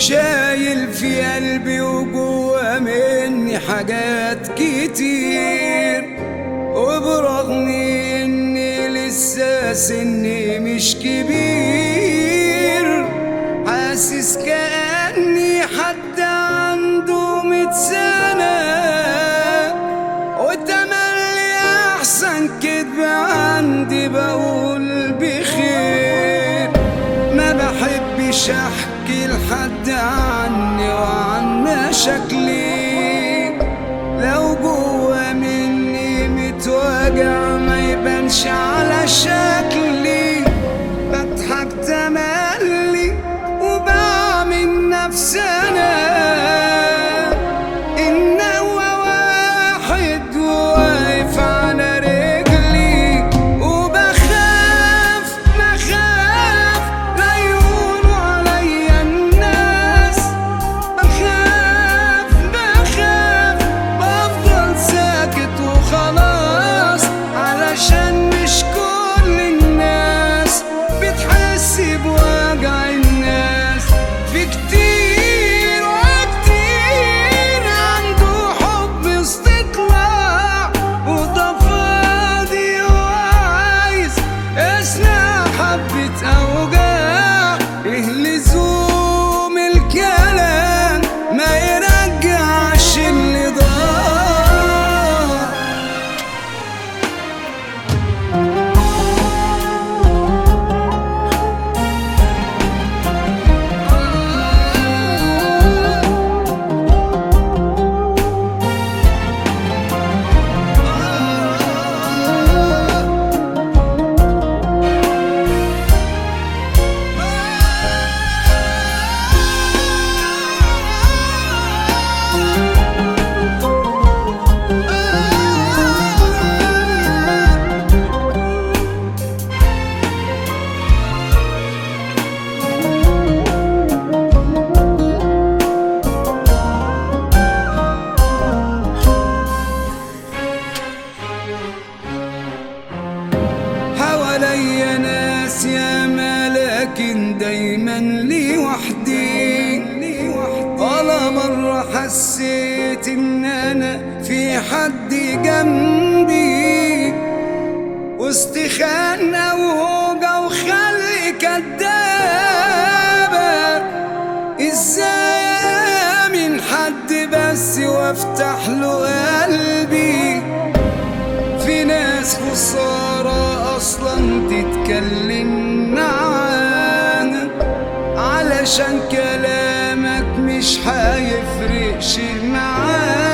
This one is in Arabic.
شايل في قلبي وجوه مني حاجات كتير، وبرغم اني لسه سني مش كبير، حاسس كأني حد عنده 100 سنة، وتملي احسن كدب عندي بقول بخير. ما بحبش احكي لحد عني وعن مشاكلي، لو جوا مني متوجع ما يبانش على شكلي، بضحك تملي وبعمل نفسي انا ان هو واحد واقف على رجلي، وبخاف بخاف لا يقولوا عليا الناس، بخاف بخاف بفضل ساكت وخلاص، علشان مش كل الناس بتحس بوجع الناس. في كتير وكتير عنده حب استطلاع، وده فاضي وعايز اسمع حبة اوجاع. ايه لزوم الكلام ما يرجعش اللي ضاع. حواليا ناس ياما لكن دايما لوحدي، ولا مرة حسيت ان انا في حد جنبي، وسط خانة وهوجة وخلق كدابة. ازاي امن حد بس وافتح له قلبي؟ في ناس خسارة أصلا تتكلم معانا، علشان كلامك مش هيفرق شيء معانا.